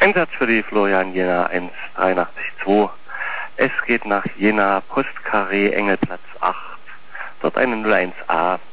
Einsatz für die Florian Jena 1832. Es geht nach Jena, Postkarree Engelplatz 8. Dort eine 01a